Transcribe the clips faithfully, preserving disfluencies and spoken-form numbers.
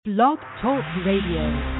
Blog Talk Radio.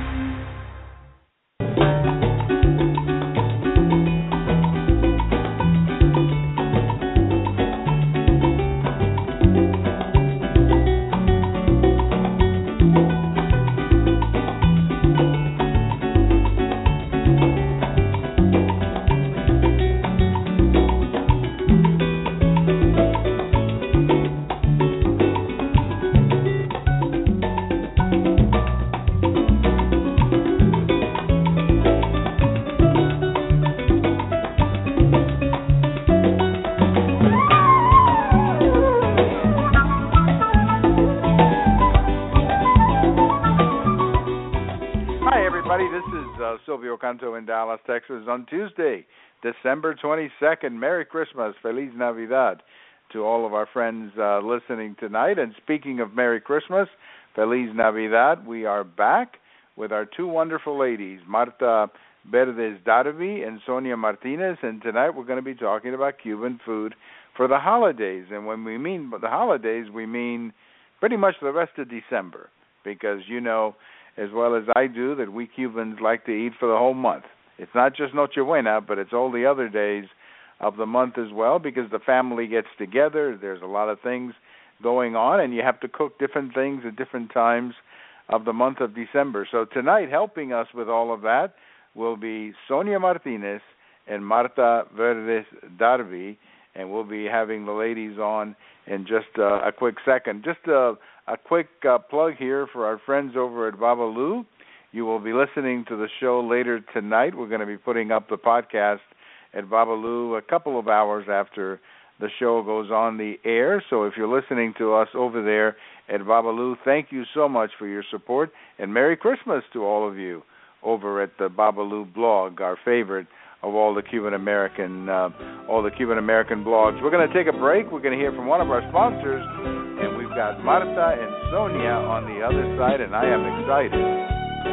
In Dallas, Texas, on Tuesday, December twenty-second. Merry Christmas, Feliz Navidad to all of our friends uh, listening tonight. And speaking of Merry Christmas, Feliz Navidad, we are back with our two wonderful ladies, Marta Verdes Darby and Sonia Martinez. And tonight we're going to be talking about Cuban food for the holidays. And when we mean the holidays, we mean pretty much the rest of December, because you know as well as I do that we Cubans like to eat for the whole month. It's not just Noche Buena, but it's all the other days of the month as well, because the family gets together. There's a lot of things going on, and you have to cook different things at different times of the month of December. So tonight, helping us with all of that will be Sonia Martinez and Marta Verdes Darby, and we'll be having the ladies on in just uh, a quick second. Just a, a quick uh, plug here for our friends over at Babalu. You will be listening to the show later tonight. We're going to be putting up the podcast at Babalu a couple of hours after the show goes on the air. So if you're listening to us over there at Babalu, thank you so much for your support, and Merry Christmas to all of you over at the Babalu blog, our favorite of all the Cuban American, uh, all the Cuban American blogs. We're going to take a break. We're going to hear from one of our sponsors, and we've got Marta and Sonia on the other side, and I am excited.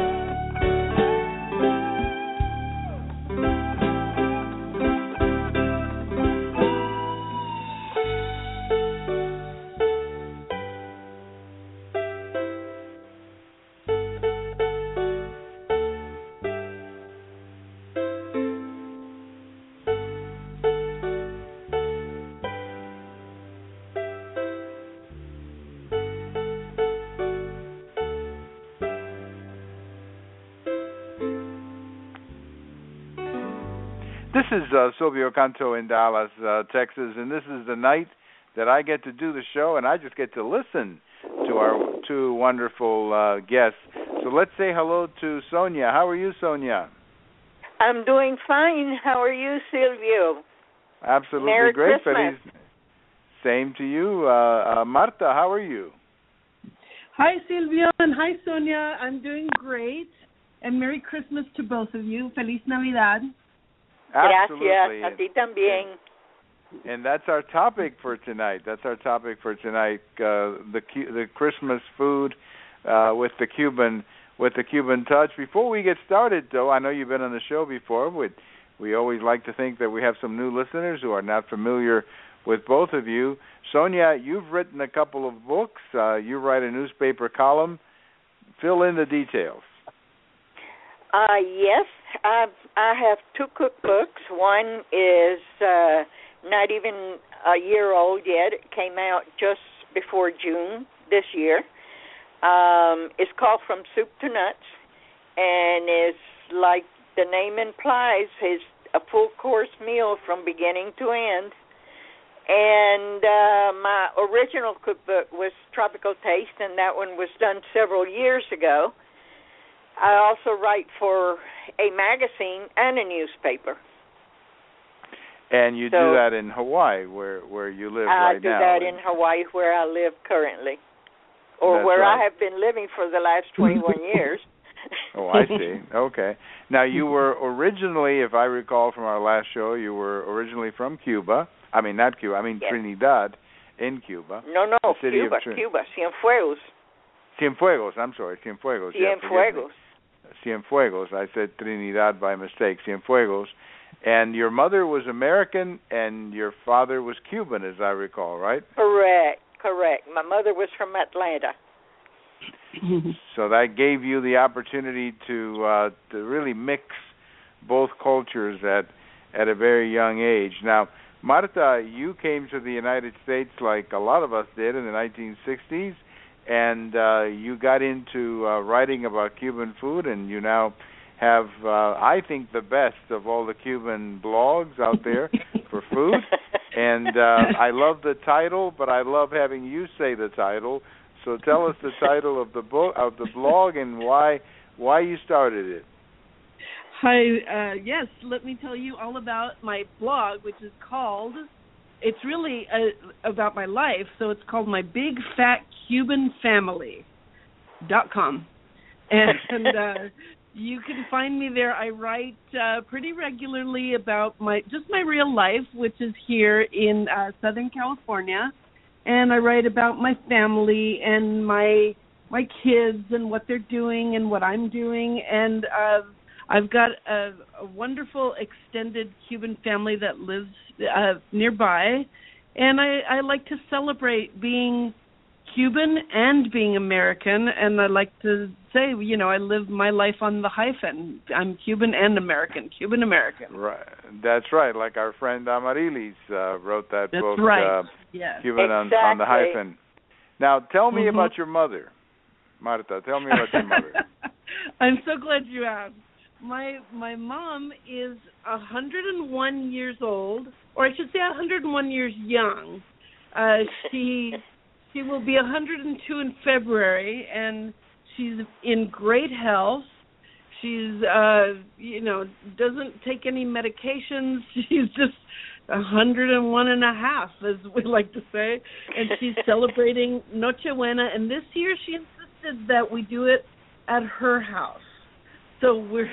This is uh, Silvio Canto in Dallas, uh, Texas, and this is the night that I get to do the show, and I just get to listen to our two wonderful uh, guests. So let's say hello to Sonia. How are you, Sonia? I'm doing fine. How are you, Silvio? Absolutely Merry great. Christmas. Feliz. Same to you. Uh, uh, Marta, how are you? Hi, Silvio, and hi, Sonia. I'm doing great, and Merry Christmas to both of you. Feliz Navidad. Absolutely. Gracias, a ti también. And that's our topic for tonight. That's our topic for tonight. Uh, the the Christmas food uh, with the Cuban with the Cuban touch. Before we get started, though, I know you've been on the show before. We we always like to think that we have some new listeners who are not familiar with both of you. Sonia, you've written a couple of books. Uh, you write a newspaper column. Fill in the details. Uh, yes, I, I have two cookbooks. One is uh, not even a year old yet. It came out just before June this year. Um, it's called From Soup to Nuts, and it's like the name implies, it's a full-course meal from beginning to end. And uh, my original cookbook was Tropical Taste, and that one was done several years ago. I also write for a magazine and a newspaper. And you so, do that in Hawaii, where, where you live I right do now. that in Hawaii, where I live currently, or That's where right. I have been living for the last twenty-one years. Oh, I see. Okay. Now, you were originally, if I recall from our last show, you were originally from Cuba. I mean, not Cuba. I mean Yes. Trinidad in Cuba. No, no, the city Cuba, of Trin- Cuba, Cienfuegos. Cienfuegos. I'm sorry, Cienfuegos. Yeah, forgive me. Cienfuegos. Cienfuegos. I said Trinidad by mistake. Cienfuegos. And your mother was American, and your father was Cuban, as I recall, right? Correct, correct. My mother was from Atlanta. So that gave you the opportunity to uh, to really mix both cultures at at a very young age. Now, Marta, you came to the United States like a lot of us did in the nineteen sixties, and uh, you got into uh, writing about Cuban food, and you now have, uh, I think, the best of all the Cuban blogs out there for food. And uh, I love the title, but I love having you say the title. So tell us the title of the book, of the blog, and why why you started it. Hi, uh, yes, let me tell you all about my blog, which is called, it's really uh, about my life, so it's called My Big Fat Cuban Family dot com. And uh, you can find me there. I write uh, pretty regularly about my just my real life, which is here in uh, Southern California. And I write about my family and my my kids and what they're doing and what I'm doing. And uh, I've got a, a wonderful extended Cuban family that lives uh, nearby. And I, I like to celebrate being Cuban and being American. And I like to say, you know, I live my life on the hyphen. I'm Cuban and American, Cuban-American. Right. That's right. Like our friend Amarilis uh, wrote that That's book, right. uh, yes. Cuban exactly. on, on the hyphen. Now, tell me Mm-hmm. about your mother, Marta. Tell me about your mother. I'm so glad you asked. My my mom is one hundred one years old, or I should say one hundred one years young. Uh, she she will be one hundred two in February, and she's in great health. She's uh, you know doesn't take any medications. She's just one hundred one and a half, as we like to say, and she's celebrating Noche Buena. And this year, she insisted that we do it at her house. So we're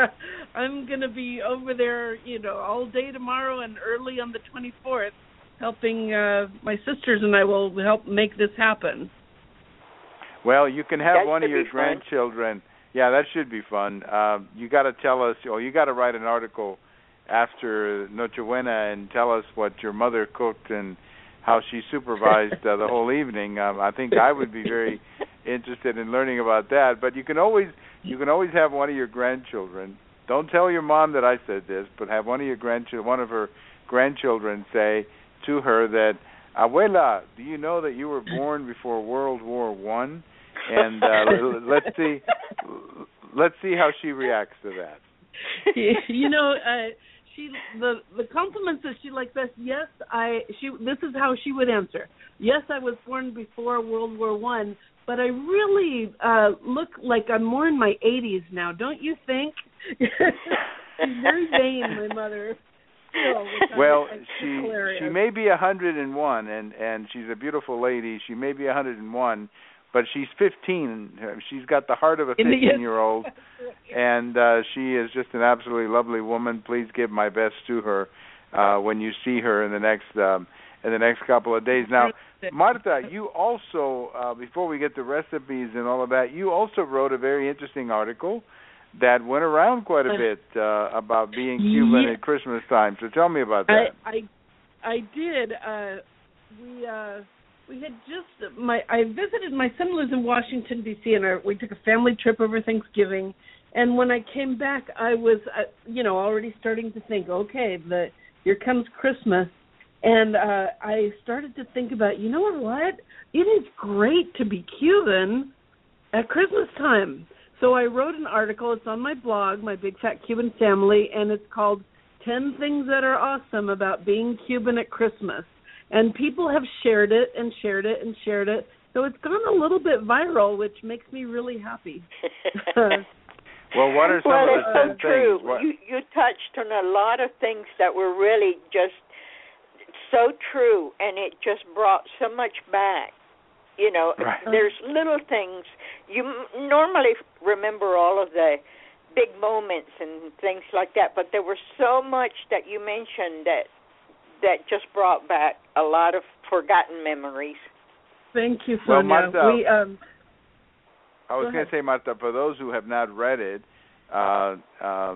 I'm going to be over there, you know, all day tomorrow and early on the twenty-fourth, helping uh, my sisters and I will help make this happen. Well, you can have That one of should your be fun. grandchildren. Yeah, that should be fun. Uh, you got to tell us, or you got to write an article after Noche Buena and tell us what your mother cooked and how she supervised uh, the whole evening. Um, I think I would be very interested in learning about that. But you can always you can always have one of your grandchildren. Don't tell your mom that I said this, but have one of your grandchildren, one of her grandchildren, say to her that, "Abuela, do you know that you were born before World War One?" And uh, let's see, let's see how she reacts to that. You know, uh, she the the compliments that she likes best. Yes, I. She. This is how she would answer. Yes, I was born before World War One, but I really uh, look like I'm more in my eighties now. Don't you think? She's very vain, my mother. Still, which well, I, I she hilarious. she may be a hundred and one, and and she's a beautiful lady. She may be a hundred and one, but she's fifteen. She's got the heart of a fifteen-year-old, and uh, she is just an absolutely lovely woman. Please give my best to her uh, when you see her in the next um, in the next couple of days. Now, Marta, you also, uh, before we get to recipes and all of that, you also wrote a very interesting article that went around quite a bit uh, about being Cuban yeah. at Christmas time. So tell me about that. I I, I did. Uh, we uh, we had just my I visited my son lives in Washington D C and I, we took a family trip over Thanksgiving. And when I came back, I was uh, you know already starting to think, okay, the here comes Christmas, and uh, I started to think about, you know what? It is great to be Cuban at Christmas time. So I wrote an article. It's on my blog, My Big Fat Cuban Family, and it's called ten Things That Are Awesome About Being Cuban at Christmas. And people have shared it and shared it and shared it. So it's gone a little bit viral, which makes me really happy. Well, what are some well, of the it's ten so true. things? What? You, you touched on a lot of things that were really just so true, and it just brought so much back. You know, Right. there's little things. You m- normally remember all of the big moments and things like that, but there was so much that you mentioned that that just brought back a lot of forgotten memories. Thank you, Well, Sonia. Marta, we, um, I was Go going to say, Marta, for those who have not read it, uh, um,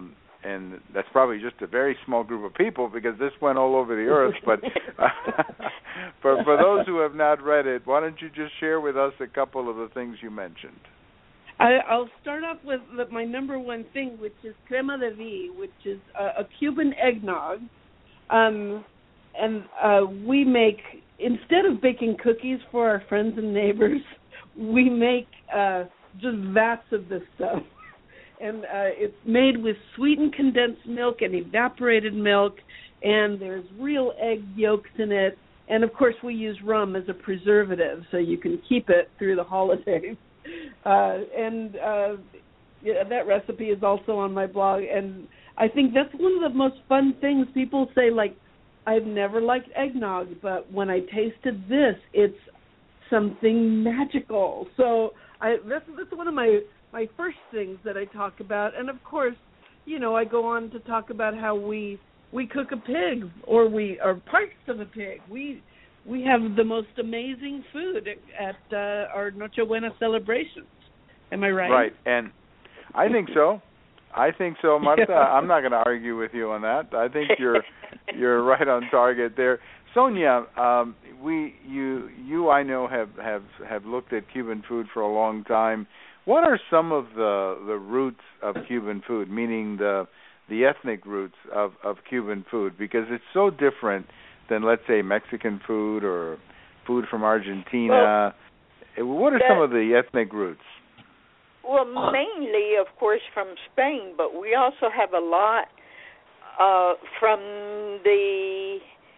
and that's probably just a very small group of people because this went all over the earth. But uh, for for those who have not read it, why don't you just share with us a couple of the things you mentioned? I, I'll start off with the, my number one thing, which is crema de vie, which is a, a Cuban eggnog. Um, and uh, we make, instead of baking cookies for our friends and neighbors, we make uh, just vats of this stuff. And uh, it's made with sweetened condensed milk and evaporated milk, and there's real egg yolks in it. And, of course, we use rum as a preservative so you can keep it through the holidays. Uh, and uh, yeah, that recipe is also on my blog. And I think that's one of the most fun things. People say, like, I've never liked eggnog, but when I tasted this, it's something magical. So I, that's, that's one of my, my first things that I talk about. And, of course, you know, I go on to talk about how we we cook a pig or we or parts of a pig. We we have the most amazing food at uh, our Nochebuena celebrations. Am I right? Right, and I think so. I think so, Martha. Yeah. I'm not going to argue with you on that. I think you're you're right on target there. Sonia, um, we you you I know have, have, have looked at Cuban food for a long time. What are some of the the roots of Cuban food, meaning the the ethnic roots of, of Cuban food? Because it's so different than, let's say, Mexican food or food from Argentina. Well, what are that, some of the ethnic roots? Well, mainly, of course, from Spain, but we also have a lot uh, from the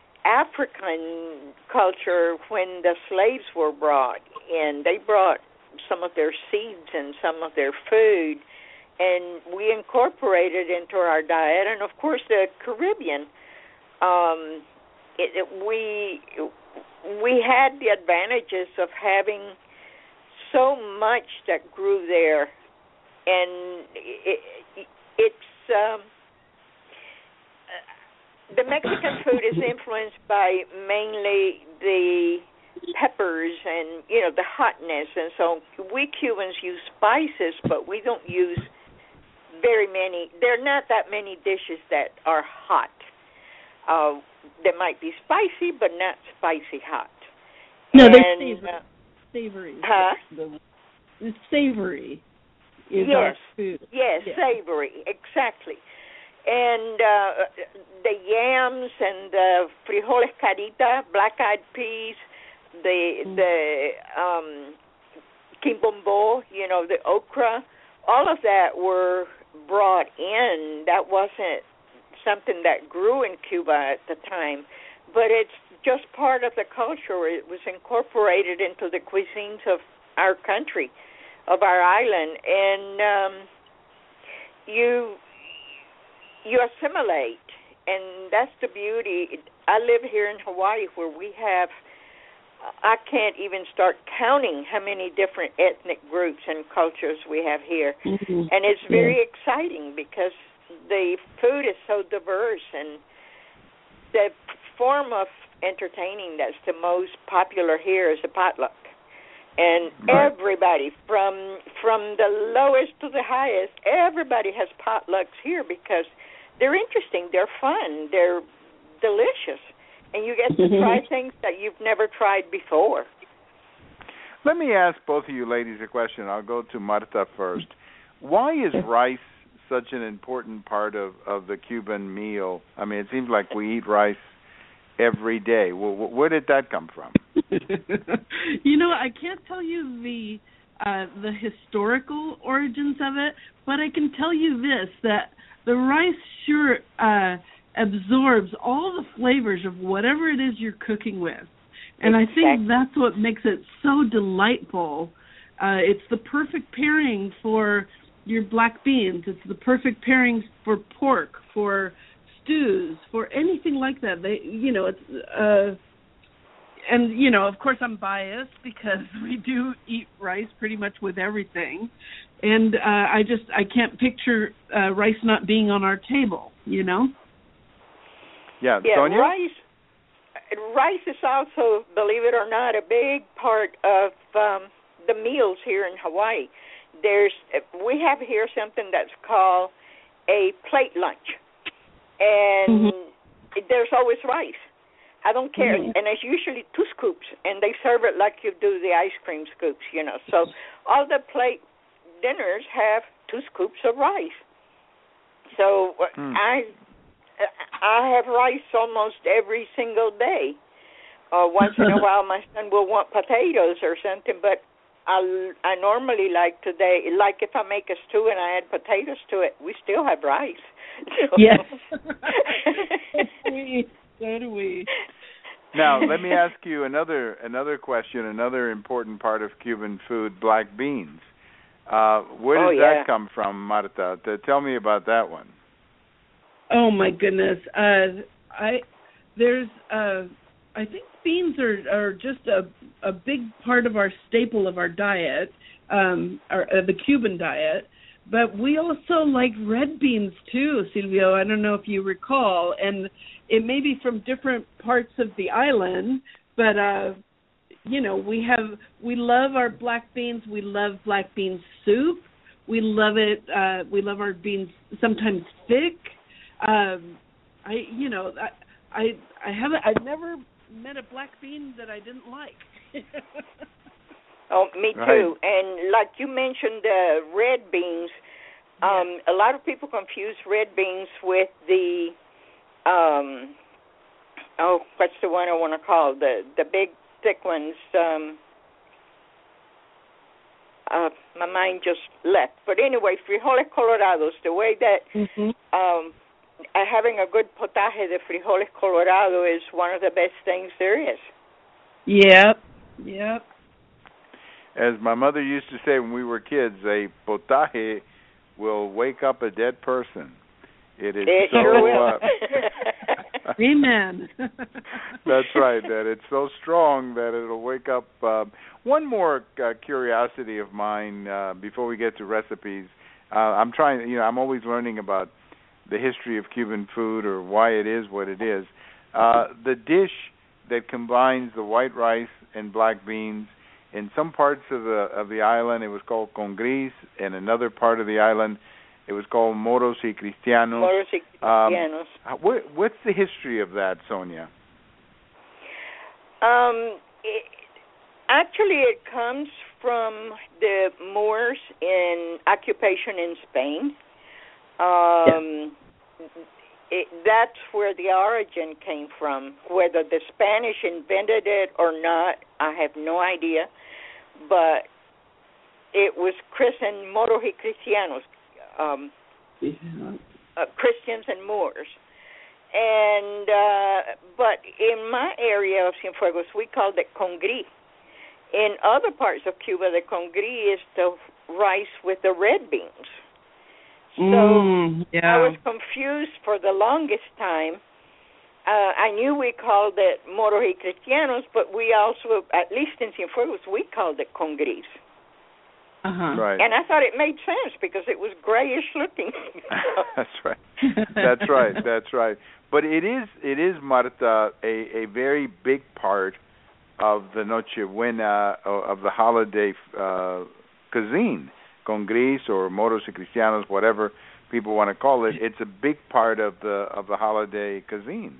African culture when the slaves were brought in. They brought some of their seeds and some of their food, and we incorporated into our diet. And, of course, the Caribbean, um, it, it, we we had the advantages of having so much that grew there, and it, it, it's um, the Mexican food is influenced by mainly the peppers and, you know, the hotness, and so we Cubans use spices, but we don't use very many. There are not that many dishes that are hot. Uh, they might be spicy, but not spicy hot. No, and, they're savory. Uh, savory. Huh? The savory is yes. our food. Yes, yes, savory, exactly. And uh, the yams and the frijoles carita, black-eyed peas, the mm. the um, quimbombo, you know, the okra, all of that were brought in. That wasn't something that grew in Cuba at the time, but it's just part of the culture. It was incorporated into the cuisines of our country, of our island, and um, you you assimilate, and that's the beauty. I live here in Hawaii, where we have, I can't even start counting how many different ethnic groups and cultures we have here, mm-hmm. and it's very yeah. exciting because the food is so diverse, and the form of entertaining that's the most popular here is a potluck. And right. everybody, from from the lowest to the highest, everybody has potlucks here because they're interesting, they're fun, they're delicious, and you get to try things that you've never tried before. Let me ask both of you ladies a question. I'll go to Marta first. Why is rice such an important part of, of the Cuban meal? I mean, it seems like we eat rice every day. Well, where did that come from? You know, I can't tell you the uh, the historical origins of it, but I can tell you this, that the rice sure uh, absorbs all the flavors of whatever it is you're cooking with. And exactly. I think that's what makes it so delightful. Uh, it's the perfect pairing for your black beans. It's the perfect pairing for pork, for stews, for anything like that. They, you know, it's, uh, and you know, of course, I'm biased because we do eat rice pretty much with everything, and uh, I just I can't picture uh, rice not being on our table. You know. Yeah, yeah. Sonia? Rice. Rice is also, believe it or not, a big part of um, the meals here in Hawaii. There's we have here something that's called a plate lunch, and mm-hmm. there's always rice. I don't care, mm-hmm. and it's usually two scoops, and they serve it like you do the ice cream scoops, you know. So all the plate dinners have two scoops of rice. So mm. I I have rice almost every single day. Uh, once in a while, my son will want potatoes or something, but I I normally like today, like if I make a stew and I add potatoes to it, we still have rice. So. Yes. So do we. Now, let me ask you another another question, another important part of Cuban food, black beans. Uh, where does oh, yeah. that come from, Marta? To tell me about that one. Oh, my goodness. Uh, I there's uh, I think beans are, are just a, a big part of our staple of our diet, um, our, uh, the Cuban diet. But we also like red beans, too, Silvio. I don't know if you recall. And it may be from different parts of the island, but, uh, you know, we have we love our black beans. We love black bean soup. We love it. Uh, we love our beans sometimes thick. Um, I, you know, I, I, I haven't. I've never met a black bean that I didn't like. Oh, me too. Right. And like you mentioned, uh, red beans. Um, yeah. A lot of people confuse red beans with the, um, oh, what's the one I want to call the the big thick ones? Um, uh, my mind just left. But anyway, frijoles colorados. The way that mm-hmm. um, having a good potaje de frijoles colorado is one of the best things there is. Yep. Yep. As my mother used to say when we were kids, a potaje will wake up a dead person. It is it so. Sure will. Uh, Amen. That's right. That it's so strong that it'll wake up. Uh, one more uh, curiosity of mine uh, before we get to recipes. Uh, I'm trying. You know, I'm always learning about the history of Cuban food or why it is what it is. Uh, the dish that combines the white rice and black beans. In some parts of the of the island, it was called con gris. In another part of the island, it was called moros y cristianos. Moros y cristianos. Um, what, what's the history of that, Sonia? Um, it, actually, it comes from the Moors in occupation in Spain. Um, yeah. It, that's where the origin came from. Whether the Spanish invented it or not, I have no idea. But it was christened Moros y Cristianos, um, yeah. uh, Christians and Moors. And uh, but in my area of Cienfuegos, we called it con gris. In other parts of Cuba, the con gris is the rice with the red beans. So mm, yeah. I was confused for the longest time. Uh, I knew we called it Moros y Cristianos, but we also, at least in Cienfuegos, we called it con gris. Uh-huh. Right. And I thought it made sense because it was grayish looking. That's right. That's right. That's right. But it is, it is, Marta, a, a very big part of the Noche Buena, of the holiday uh, cuisine. Con gris or moros y cristianos, whatever people want to call it, it's a big part of the of the holiday cuisine.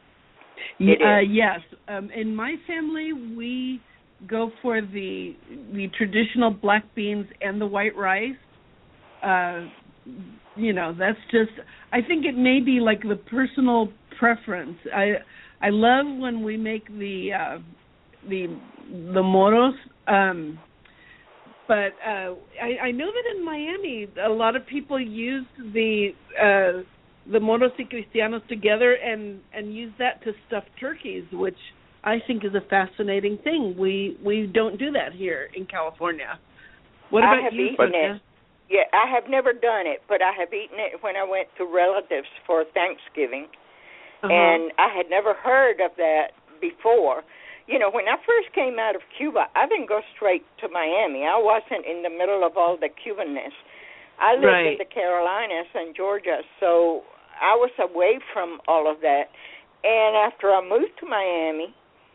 Uh, yes, um, in my family we go for the the traditional black beans and the white rice. Uh, you know, that's just. I think it may be like the personal preference. I I love when we make the uh, the the moros. Um, But uh, I, I know that in Miami, a lot of people use the uh, the moros y cristianos together and, and use that to stuff turkeys, which I think is a fascinating thing. We we don't do that here in California. What about I have you? Eaten it. Yeah, I have never done it, but I have eaten it when I went to relatives for Thanksgiving, uh-huh. and I had never heard of that before. You know, when I first came out of Cuba, I didn't go straight to Miami. I wasn't in the middle of all the Cubanness. I lived right. in the Carolinas and Georgia, so I was away from all of that. And after I moved to Miami,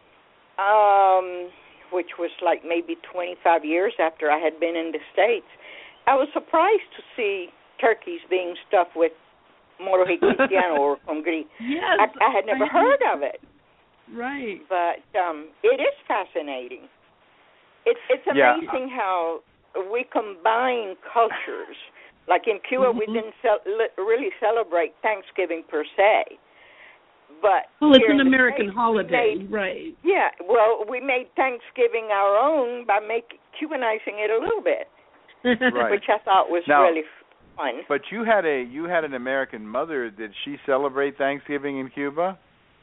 um, which was like maybe twenty-five years after I had been in the States, I was surprised to see turkeys being stuffed with moro cristiano or congri. Yes, I, I had never I heard of it. Right. But um, it is fascinating. It's it's amazing yeah. how we combine cultures. Like in Cuba, mm-hmm. we didn't ce- really celebrate Thanksgiving per se. But well, it's an American States, holiday, made, right? Yeah, well, we made Thanksgiving our own by make, Cubanizing it a little bit, right. which I thought was now, really fun. But you had a you had an American mother. Did she celebrate Thanksgiving in Cuba?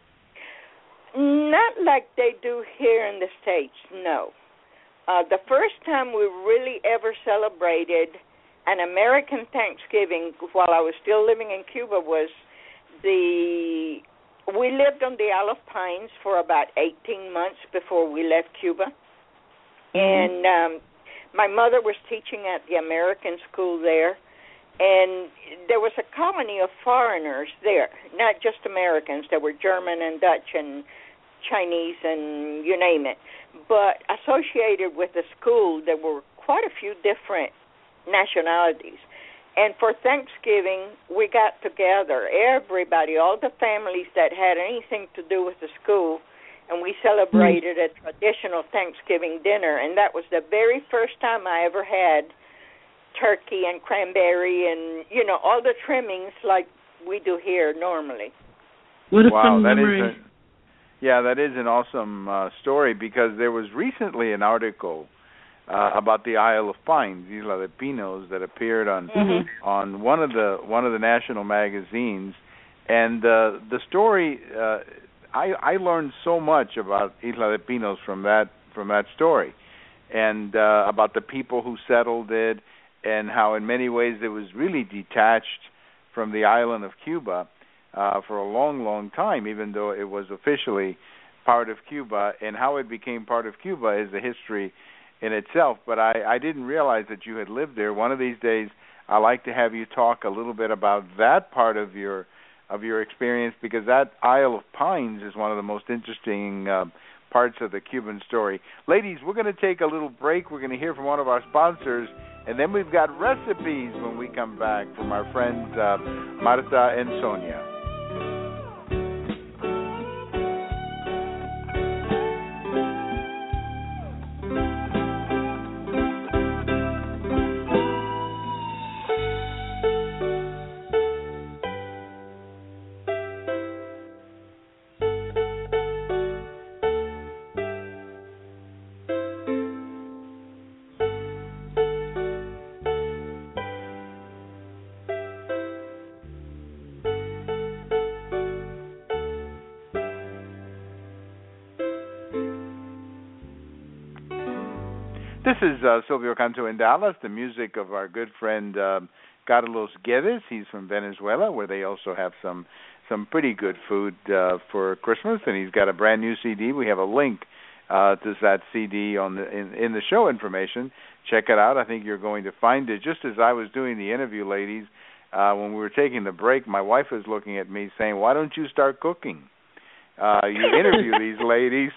Not like they do here in the States, no. Uh, the first time we really ever celebrated an American Thanksgiving while I was still living in Cuba was the, we lived on the Isle of Pines for about eighteen months before we left Cuba. Mm-hmm. And um, my mother was teaching at the American school there, and there was a colony of foreigners there, not just Americans. There were German and Dutch and Chinese and you name it. But associated with the school, there were quite a few different nationalities. And for Thanksgiving, we got together, everybody, all the families that had anything to do with the school, and we celebrated mm. a traditional Thanksgiving dinner. And that was the very first time I ever had turkey and cranberry and, you know, all the trimmings like we do here normally. What a wow, fun that memory. Is a, yeah, that is an awesome uh, story, because there was recently an article uh, about the Isle of Pines, Isla de Pinos, that appeared on mm-hmm. on one of the one of the national magazines, and uh, the story uh, I, I learned so much about Isla de Pinos from that from that story, and uh, about the people who settled it, and how in many ways it was really detached from the island of Cuba uh, for a long, long time, even though it was officially part of Cuba, and how it became part of Cuba is a history in itself. But I, I didn't realize that you had lived there. One of these days, I'd like to have you talk a little bit about that part of your of your experience, because that Isle of Pines is one of the most interesting uh, parts of the Cuban story. Ladies, we're going to take a little break. We're going to hear from one of our sponsors, and then we've got recipes when we come back from our friends uh, Marta and Sonia. This is uh, Silvio Canto in Dallas, the music of our good friend uh, Carlos Guedes. He's from Venezuela, where they also have some some pretty good food uh, for Christmas, and he's got a brand new C D. We have a link uh, to that C D on the, in, in the show information. Check it out. I think you're going to find it. Just as I was doing the interview, ladies, uh, when we were taking the break, my wife was looking at me saying, "Why don't you start cooking? Uh, you interview these ladies."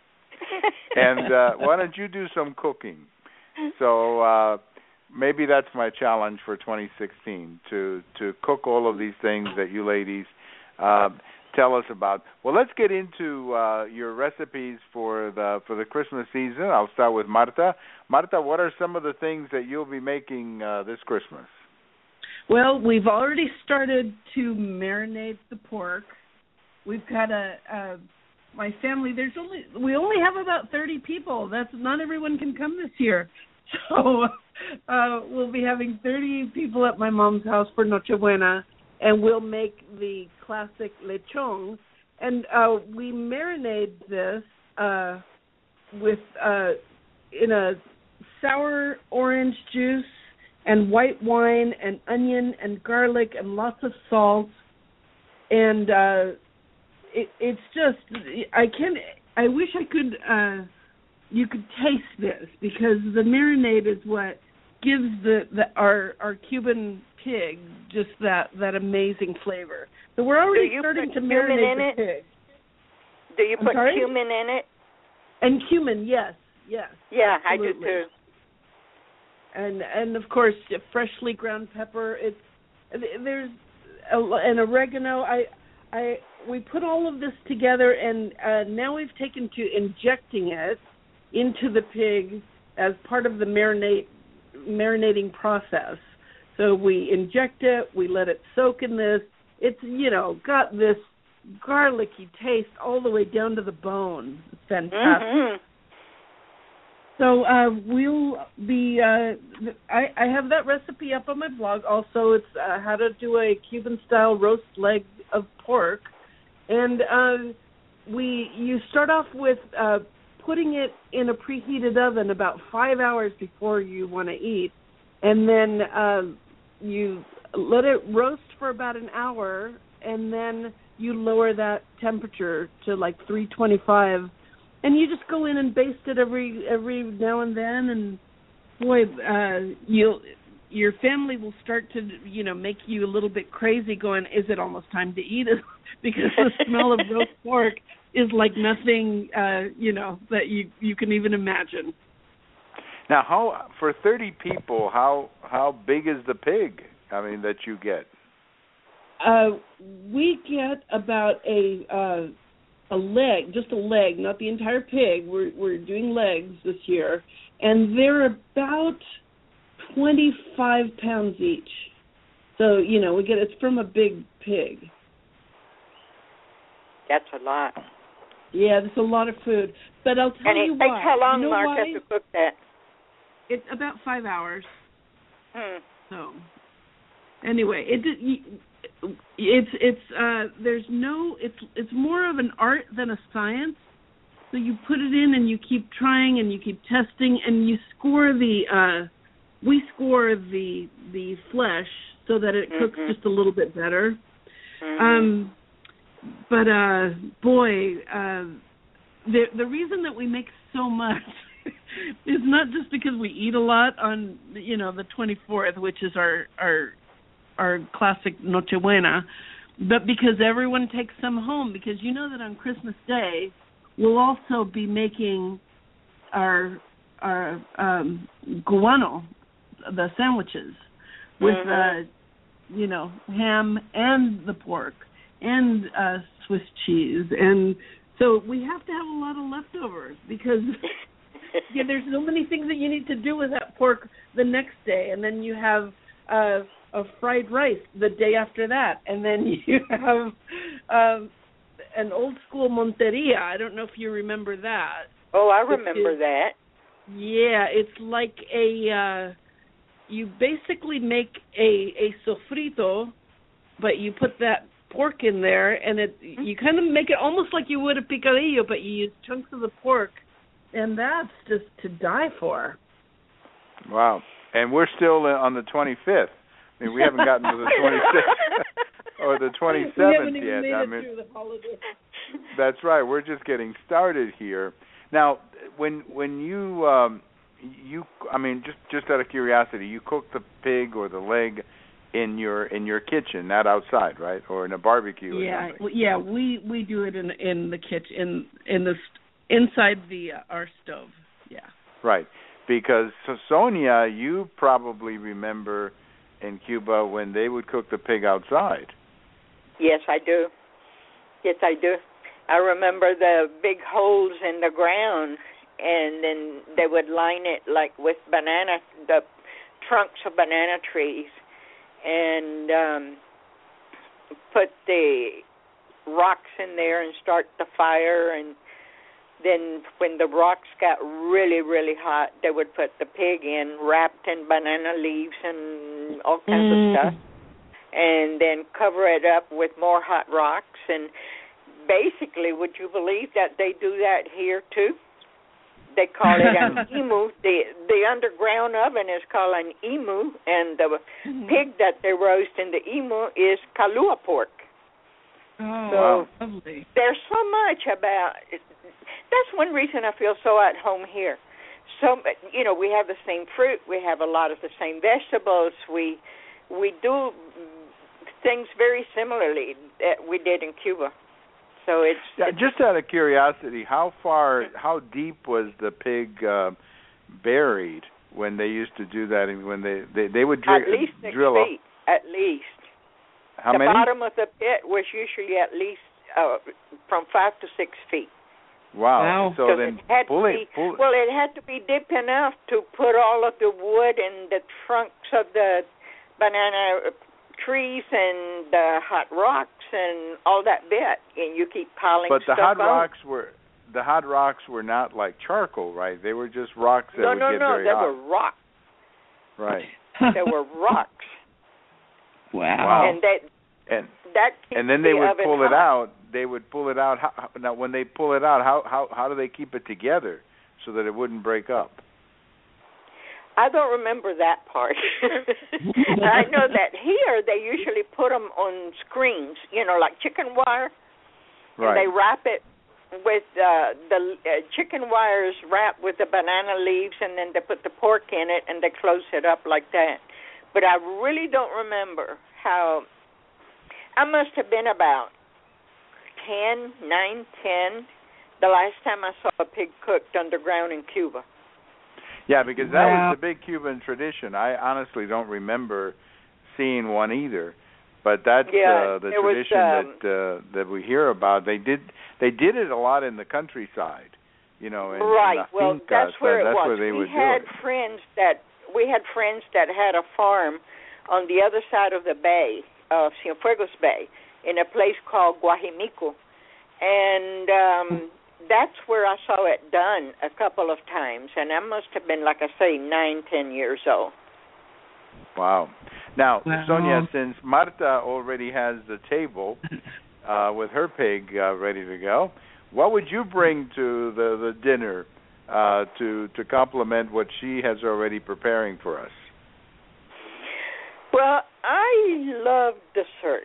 And uh, why don't you do some cooking? So uh, maybe that's my challenge for twenty sixteen, to to cook all of these things that you ladies uh, tell us about. Well, let's get into uh, your recipes for the for the Christmas season. I'll start with Marta. Marta, what are some of the things that you'll be making uh, this Christmas? Well, we've already started to marinate the pork. We've got a... a My family, there's only we only have about thirty people. That's not everyone can come this year, so uh, we'll be having thirty people at my mom's house for Nochebuena, and we'll make the classic lechon, and uh, we marinate this uh, with uh, in a sour orange juice and white wine and onion and garlic and lots of salt, and uh, It, it's just, I can't, I wish I could, uh, you could taste this, because the marinade is what gives the, the our our Cuban pig just that, that amazing flavor. So we're already starting to marinate the pig. Do you I'm put sorry? cumin in it? And cumin, yes, yes. Yeah, absolutely. I do too. And and of course, freshly ground pepper. It's there's a, an oregano. I, I, we put all of this together, and uh, now we've taken to injecting it into the pig as part of the marinate marinating process. So we inject it, we let it soak in this. It's, you know, got this garlicky taste all the way down to the bone. It's fantastic. Mm-hmm. So uh, we'll be, uh, I, I have that recipe up on my blog. Also, it's uh, how to do a Cuban-style roast leg of pork. And uh, we, you start off with uh, putting it in a preheated oven about five hours before you want to eat. And then uh, you let it roast for about an hour, and then you lower that temperature to like three twenty-five, and you just go in and baste it every every now and then. And boy, uh, you'll your family will start to, you know, make you a little bit crazy, going, "Is it almost time to eat it?" Because the smell of roast pork is like nothing, uh, you know, that you you can even imagine. Now, how for thirty people, how how big is the pig? I mean, that you get. Uh, we get about a uh, a leg, just a leg, not the entire pig. We're we're doing legs this year, and they're about twenty-five pounds each. So you know, we get it's from a big pig. That's a lot. Yeah, that's a lot of food. But I'll tell and you it why. takes how long, you know Mark, why? to cook that? It's about five hours. Hmm. So, anyway, it it's it's uh, there's no it's it's more of an art than a science. So you put it in and you keep trying and you keep testing and you score the uh, we score the the flesh so that it cooks mm-hmm. just a little bit better. Mm-hmm. Um, but uh, boy, uh, the the reason that we make so much. It's not just because we eat a lot on, you know, the twenty-fourth, which is our our our classic Nochebuena, but because everyone takes some home. Because you know that on Christmas Day, we'll also be making our our um, guano, the sandwiches, with mm-hmm. uh, you know, ham and the pork and uh, Swiss cheese, and so we have to have a lot of leftovers because. Yeah, there's so many things that you need to do with that pork the next day, and then you have uh, a fried rice the day after that, and then you have um, an old school Monteria. I don't know if you remember that. Oh, I remember is, that. Yeah, it's like a uh, you basically make a a sofrito, but you put that pork in there, and it you kind of make it almost like you would a picadillo, but you use chunks of the pork. And that's just to die for. Wow. And we're still on the twenty-fifth. I mean, we haven't gotten to the twenty-sixth or the twenty-seventh we haven't even yet. Made I it mean, through the holiday. That's right. We're just getting started here. Now, when when you um, you I mean, just just out of curiosity, you cook the pig or the leg in your in your kitchen, not outside, right? Or in a barbecue or yeah, something. Yeah, we we do it in in the kitchen in in the inside the uh, our stove. Yeah. Right. Because so Sonia, you probably remember in Cuba when they would cook the pig outside. Yes, I do. Yes, I do. I remember the big holes in the ground, and then they would line it like with banana, the trunks of banana trees, and um, put the rocks in there and start the fire. And then when the rocks got really, really hot, they would put the pig in, wrapped in banana leaves and all kinds mm. of stuff, and then cover it up with more hot rocks. And basically, would you believe that they do that here too? They call it an imu. The the underground oven is called an imu, and the mm-hmm. pig that they roast in the imu is kalua pork. Oh, so wow. Lovely. There's so much about it. That's one reason I feel so at home here. So, you know, we have the same fruit. We have a lot of the same vegetables. We we do things very similarly that we did in Cuba. So it's, yeah, it's just out of curiosity, how far, how deep was the pig uh, buried when they used to do that? And when they they, they would dri- at least six drill feet, a, at least. How the many? bottom of the pit was usually at least uh, from five to six feet. Wow. Wow. So then it had pull to it. be, Pull it. well, it had to be deep enough to put all of the wood and the trunks of the banana trees and the hot rocks and all that bit, and you keep piling But the stuff hot on. rocks were the hot rocks were not like charcoal, right? They were just rocks that no, would no, get no, very they hot. were rocks. Right. They were rocks, Wow. Wow. and that And that keeps and then they the would oven pull it hot. out. They would pull it out. How, how- now, when they pull it out, how how how do they keep it together so that it wouldn't break up? I don't remember that part. I know that here they usually put them on screens, you know, like chicken wire, and Right. they wrap it with uh, the uh, chicken wires wrapped with the banana leaves, and then they put the pork in it, and they close it up like that. But I really don't remember how. I must have been about ten, nine, ten, the last time I saw a pig cooked underground in Cuba. Yeah, because that Wow. was the big Cuban tradition. I honestly don't remember seeing one either, but that's Yeah, uh, the there was, tradition um, that uh, that we hear about. They did they did it a lot in the countryside, you know. In, right. in las Well, fincas. that's where that, it that's was. where they we would had do it. friends that we had friends that had a farm on the other side of the bay, of Cienfuegos Bay, in a place called Guajimico, and um, that's where I saw it done a couple of times, and I must have been, like I say, nine, ten years old. Wow. Now, Wow. Sonia, since Marta already has the table uh, with her pig uh, ready to go, what would you bring to the, the dinner uh, to to complement what she has already preparing for us? Well, I love dessert.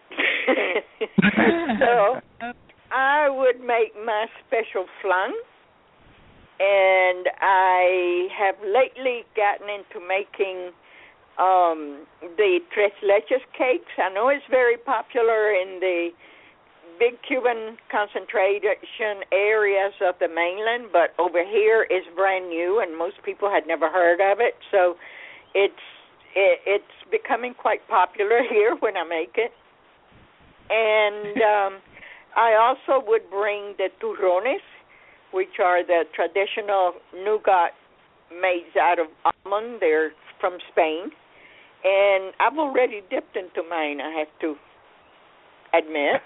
So I would make my special flan, and I have lately gotten into making um, the tres leches cakes. I know it's very popular in the big Cuban concentration areas of the mainland, but over here it's brand new, and most people had never heard of it. So it's it, it's becoming quite popular here when I make it. And um, I also would bring the turrones, which are the traditional nougat made out of almond. They're from Spain. And I've already dipped into mine, I have to admit.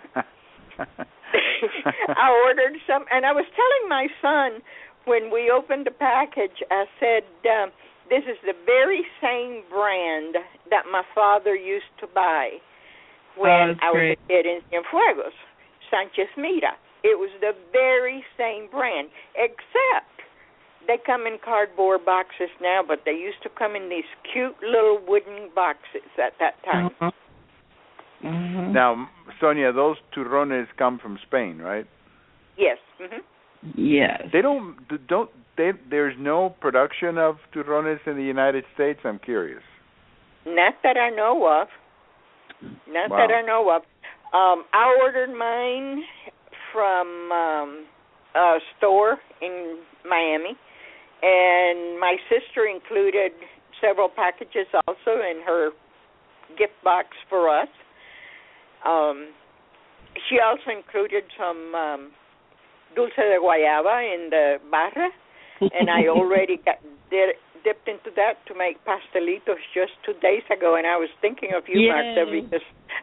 I ordered some, and I was telling my son when we opened the package, I said, um, this is the very same brand that my father used to buy when Oh, I was great. a kid in Cienfuegos, Sanchez Mira. It was the very same brand, except they come in cardboard boxes now, but they used to come in these cute little wooden boxes at that time. Uh-huh. Uh-huh. Now, Sonia, those turrones come from Spain, right? Yes. hmm Yes. They don't don't they, there's no production of turrones in the United States. I'm curious. Not that I know of. Not Wow. that I know of. Um, I ordered mine from um, a store in Miami, and my sister included several packages also in her gift box for us. Um, she also included some um, dulce de guayaba in the barra, and I already got did, dipped into that to make pastelitos just two days ago, and I was thinking of you, Yay. Marta, because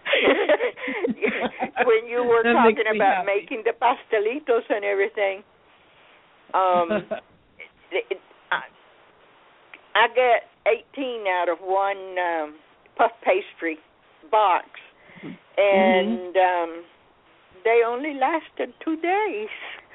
when you were That talking makes me about happy. making the pastelitos and everything, um, it, I, I get eighteen out of one um, puff pastry box, and Mm-hmm. um, they only lasted two days.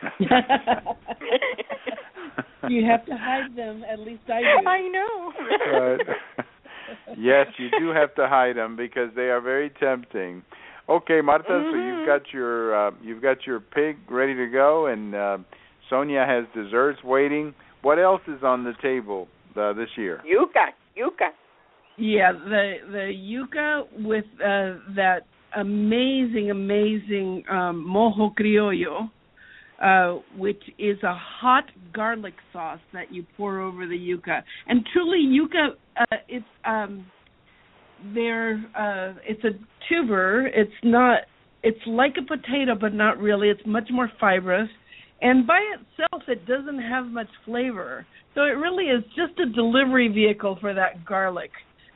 You have to hide them. At least I do. I know. Right. Yes, you do have to hide them because they are very tempting. Okay, Marta, Mm-hmm. so you've got your uh, you've got your pig ready to go, and uh, Sonia has desserts waiting. What else is on the table uh, this year? Yuca, yuca. Yeah, the the yuca with uh, that amazing, amazing um, mojo criollo, uh, which is a hot garlic sauce that you pour over the yuca. And truly, yuca, uh, it's um, they're uh, it's a tuber. It's not. It's like a potato, but not really. It's much more fibrous, and by itself, it doesn't have much flavor. So it really is just a delivery vehicle for that garlic.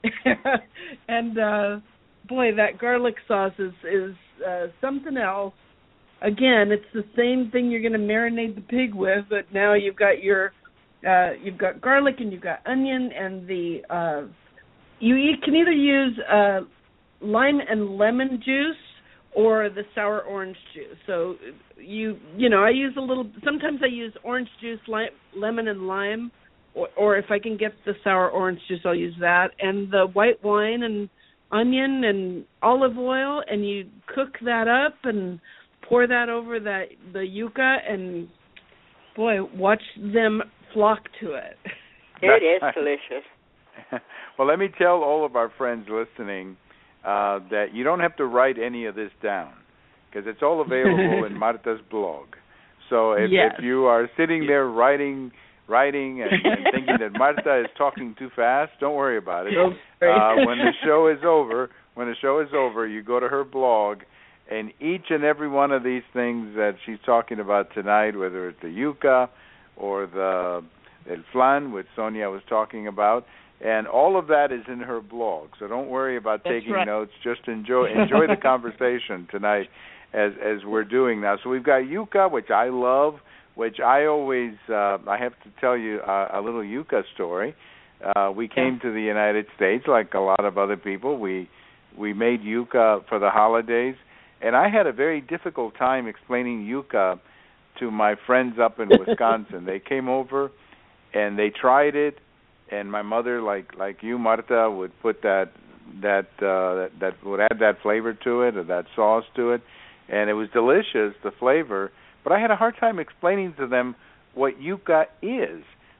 And uh, boy, that garlic sauce is is uh, something else. Again, it's the same thing you're going to marinate the pig with, but now you've got your uh, you've got garlic and you've got onion and the uh, you, you can either use uh, lime and lemon juice or the sour orange juice. So you you know I use a little. Sometimes I use orange juice, lime, lemon and lime, or, or if I can get the sour orange juice, I'll use that. And the white wine and onion and olive oil, and you cook that up and pour that over that the yuca, and boy, watch them flock to it. It is delicious. Well, let me tell all of our friends listening uh, that you don't have to write any of this down because it's all available in Marta's blog. So if, yes. if you are sitting there writing, writing, and, and thinking that Marta is talking too fast, don't worry about it. Uh, when the show is over, when the show is over, you go to her blog. And each and every one of these things that she's talking about tonight, whether it's the yuca or the el flan, which Sonia was talking about, and all of that is in her blog. So don't worry about That's taking right. notes. Just enjoy enjoy the conversation tonight as as we're doing now. So we've got yuca, which I love, which I always, uh, I have to tell you a, a little yuca story. Uh, we came to the United States like a lot of other people. We we made yuca for the holidays. And I had a very difficult time explaining yuca to my friends up in Wisconsin. They came over and they tried it, and my mother, like like you, Marta, would put that that uh, that, that would add that flavor to it or that sauce to it, and it was delicious, the flavor. But I had a hard time explaining to them what yuca is.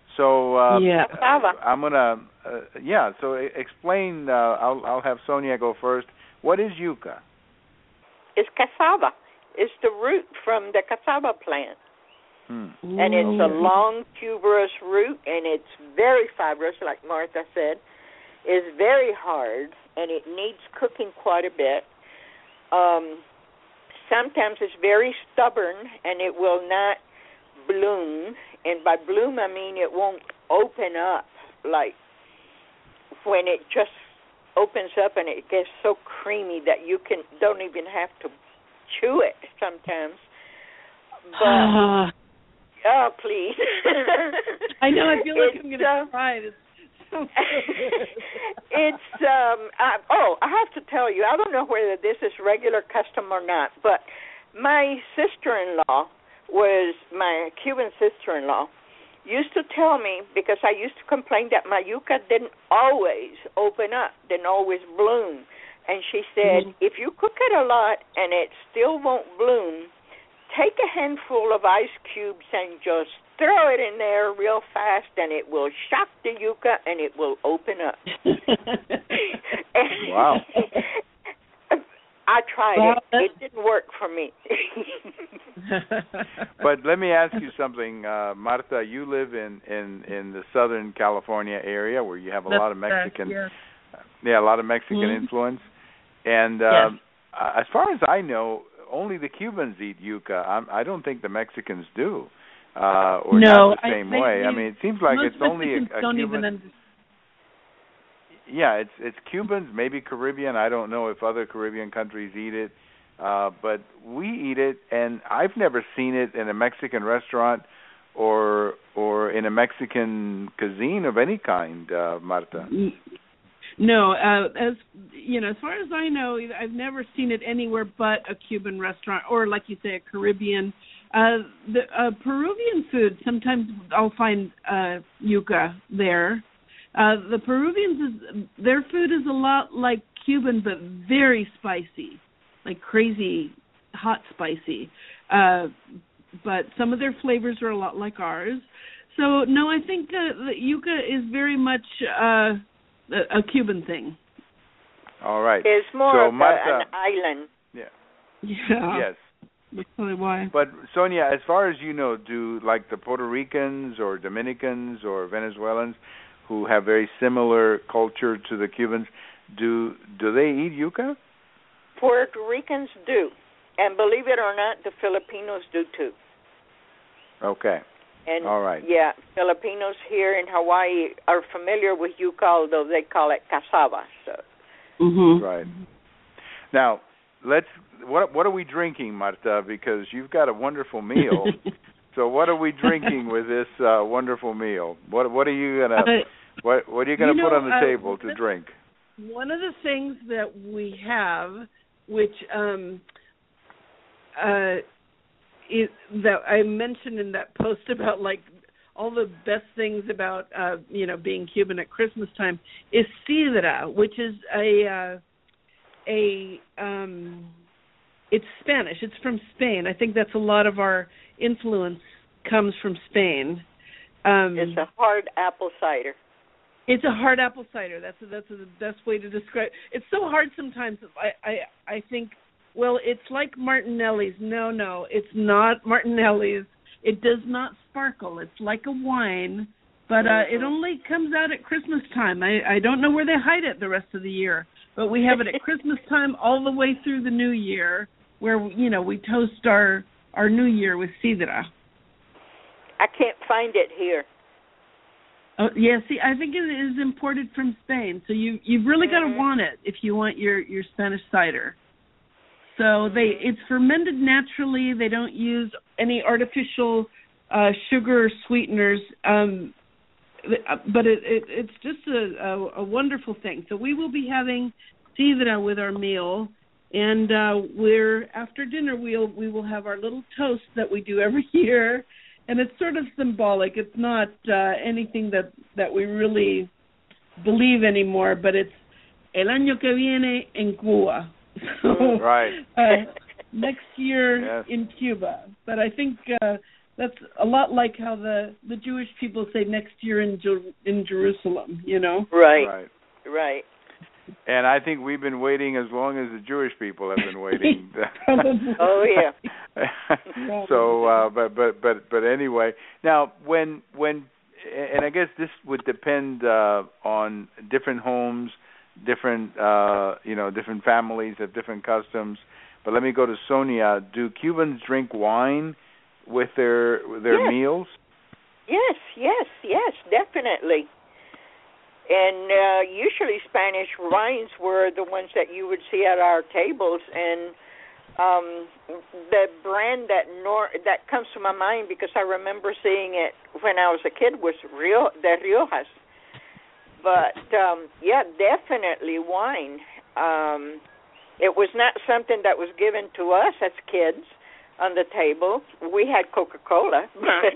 So uh, yeah, uh, I'm gonna uh, yeah. So explain. Uh, I'll I'll have Sonia go first. What is yuca? It's cassava. It's the root from the cassava plant. Hmm. And it's a long, tuberous root, and it's very fibrous, like Martha said. It's very hard, and it needs cooking quite a bit. Um, sometimes it's very stubborn, and it will not bloom. And by bloom, I mean it won't open up, like when it just opens up and it gets so creamy that you can don't even have to chew it sometimes. But oh, please! I know. I feel like it's, I'm going to uh, cry. It's so it's um. I, oh, I have to tell you, I don't know whether this is regular custom or not, but my sister-in-law was my Cuban sister-in-law. Used to tell me, because I used to complain that my yuca didn't always open up, didn't always bloom. And she said, mm-hmm. if you cook it a lot and it still won't bloom, take a handful of ice cubes and just throw it in there real fast, and it will shock the yuca and it will open up. Wow. I tried well, it. It didn't work for me. But let me ask you something, uh, Marta. You live in, in, in the Southern California area where you have a That's lot of Mexican, correct, yeah. yeah, a lot of Mexican mm-hmm. influence. And uh, yes. uh, as far as I know, only the Cubans eat yuca. I'm, I don't think the Mexicans do, uh, or no, not the same I, way. I, I mean, it seems like it's only a, a don't Cuban. Even understand. Yeah, it's it's Cubans, maybe Caribbean. I don't know if other Caribbean countries eat it, uh, but we eat it, and I've never seen it in a Mexican restaurant or or in a Mexican cuisine of any kind, uh, Marta. No, uh, as you know, as far as I know, I've never seen it anywhere but a Cuban restaurant, or like you say, a Caribbean. Uh, the uh, Peruvian food, sometimes I'll find uh, yuca there. Uh, the Peruvians, is, their food is a lot like Cuban, but very spicy, like crazy hot spicy. Uh, but some of their flavors are a lot like ours. So, no, I think uh, the yuca is very much uh, a, a Cuban thing. All right. It's more so, of Marta, a, an island. Yeah. Yeah. Yes. That's probably why. But, Sonia, as far as you know, do like the Puerto Ricans or Dominicans or Venezuelans who have very similar culture to the Cubans, Do do they eat yuca? Puerto Ricans do, and believe it or not, the Filipinos do too. Okay. And all right. Yeah, Filipinos here in Hawaii are familiar with yuca, although they call it cassava. So. Mm-hmm. Right. Now, let's. What what are we drinking, Marta? Because you've got a wonderful meal. So what are we drinking with this uh, wonderful meal? What what are you gonna uh, what what are you gonna you put know, on the uh, table to this, drink? One of the things that we have, which um, uh, is, that I mentioned in that post about like all the best things about uh, you know being Cuban at Christmas time, is sidra, which is a uh, a um, it's Spanish. It's from Spain. I think that's a lot of our influence comes from Spain. Um, it's a hard apple cider. It's a hard apple cider. That's a, that's a, the best way to describe it. It's so hard sometimes. I, I I think, well, it's like Martinelli's. No, no, it's not Martinelli's. It does not sparkle. It's like a wine, but uh, it only comes out at Christmas time. I, I don't know where they hide it the rest of the year, but we have it at Christmas time all the way through the New Year, where, you know, we toast our, our New Year with sidra. I can't find it here. Oh, yeah, see, I think it is imported from Spain, so you, you've really got to mm-hmm. want it if you want your, your Spanish cider. So mm-hmm. they it's fermented naturally. They don't use any artificial uh, sugar sweeteners, um, but it, it, it's just a, a, a wonderful thing. So we will be having sidra with our meal, and uh, we're after dinner we'll we will have our little toast that we do every year. And it's sort of symbolic. It's not uh, anything that, that we really believe anymore, but it's El año que viene en Cuba. So, right. uh, next year yes. in Cuba. But I think uh, that's a lot like how the, the Jewish people say next year in Jer- in Jerusalem, you know? Right. Right. Right. And I think we've been waiting as long as the Jewish people have been waiting. Oh yeah. so, uh, but but but but anyway, now when when and I guess this would depend uh, on different homes, different uh, you know different families have different customs. But let me go to Sonia. Do Cubans drink wine with their with their yes. meals? Yes, yes, yes, definitely. And uh, usually Spanish wines were the ones that you would see at our tables. And um, the brand that nor- that comes to my mind, because I remember seeing it when I was a kid, was Rio- the Riojas. But, um, yeah, definitely wine. Um, it was not something that was given to us as kids on the table. We had Coca-Cola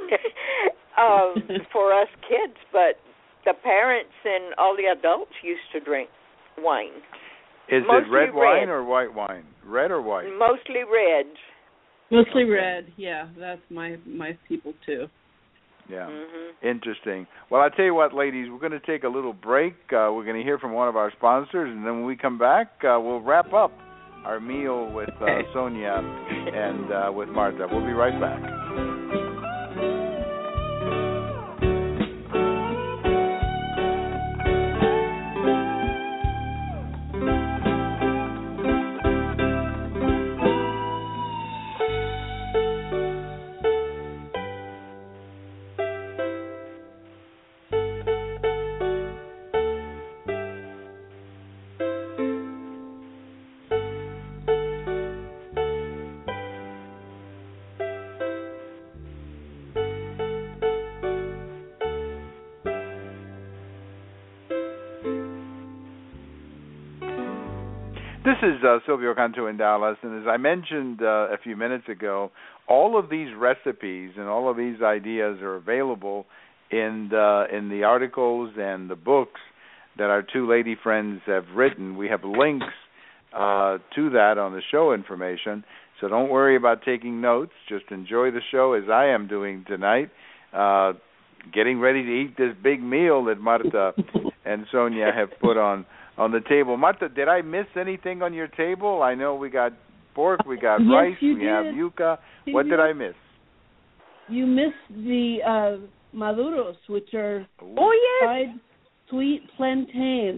um, for us kids, but the parents and all the adults used to drink wine. Is Mostly it red wine red. or white wine? Red or white? Mostly reds. Mostly okay. red, yeah. That's my, my people, too. Yeah, mm-hmm. Interesting. Well, I'll tell you what, ladies, we're going to take a little break. Uh, we're going to hear from one of our sponsors, and then when we come back, uh, we'll wrap up our meal with uh, Sonia and uh, with Marta. We'll be right back. This is uh, Silvio Canto in Dallas, and as I mentioned uh, a few minutes ago, all of these recipes and all of these ideas are available in the, in the articles and the books that our two lady friends have written. We have links uh, to that on the show information, so don't worry about taking notes. Just enjoy the show as I am doing tonight, uh, getting ready to eat this big meal that Marta and Sonia have put on on the table. Marta, did I miss anything on your table? I know we got pork, we got yes, rice, you we did. have yuca. You What did. did I miss? You missed the uh, maduros, which are Oh, yes. fried sweet plantains.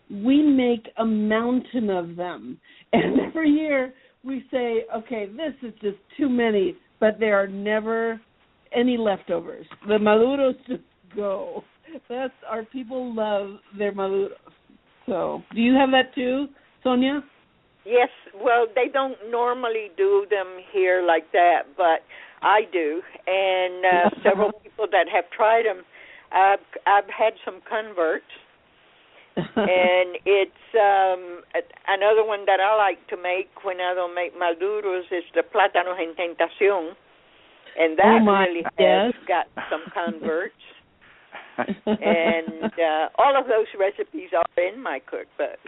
we make a mountain of them. And every year we say, okay, this is just too many, but there are never any leftovers. The maduros just go. That's our people love their maduros. So, do you have that too, Sonia? Yes. Well, they don't normally do them here like that, but I do. And uh, several people that have tried them, I've, I've had some converts. And it's um, another one that I like to make when I don't make maduros is the plátanos en tentación. And that oh my, really yes. has got some converts. And uh, all of those recipes are in my cookbook.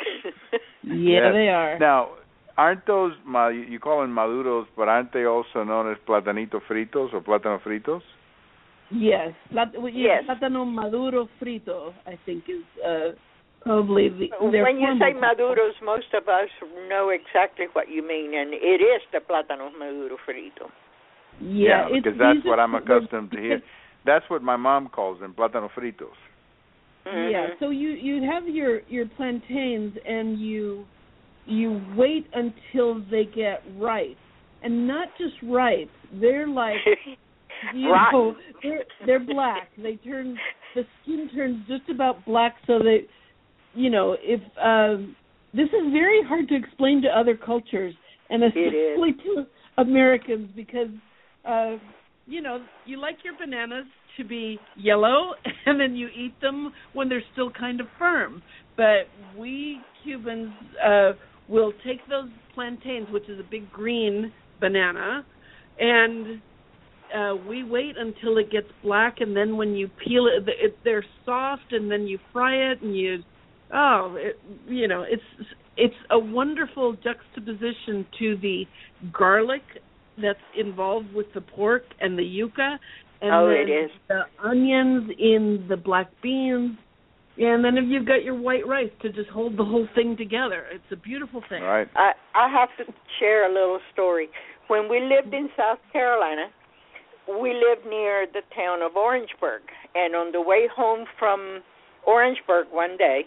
Yeah, yes. they are. Now, aren't those, you call them maduros, but aren't they also known as platanito fritos or plátano fritos? Yes. Plat- yes. Plátano maduro frito, I think, is uh, probably the... When you say maduros, most of us know exactly what you mean, and it is the plátano maduro frito. Yeah, yeah because that's what I'm accustomed to hear. That's what my mom calls them, plátano fritos. Mm-hmm. Yeah, so you, you have your, your plantains, and you you wait until they get ripe. And not just ripe, they're like, you know, they're, they're black. They turn, the skin turns just about black so that, you know, if, um, this is very hard to explain to other cultures, and especially to Americans, because, uh, you know, you like your bananas to be yellow, and then you eat them when they're still kind of firm. But we Cubans uh, will take those plantains, which is a big green banana, and uh, we wait until it gets black, and then when you peel it, it they're soft, and then you fry it, and you, oh, it, you know, it's it's a wonderful juxtaposition to the garlic that's involved with the pork and the yuca, and oh, then it is. the onions in the black beans, and then if you've got your white rice to just hold the whole thing together. It's a beautiful thing. Right. I, I have to share a little story. When we lived in South Carolina, we lived near the town of Orangeburg, and on the way home from Orangeburg one day,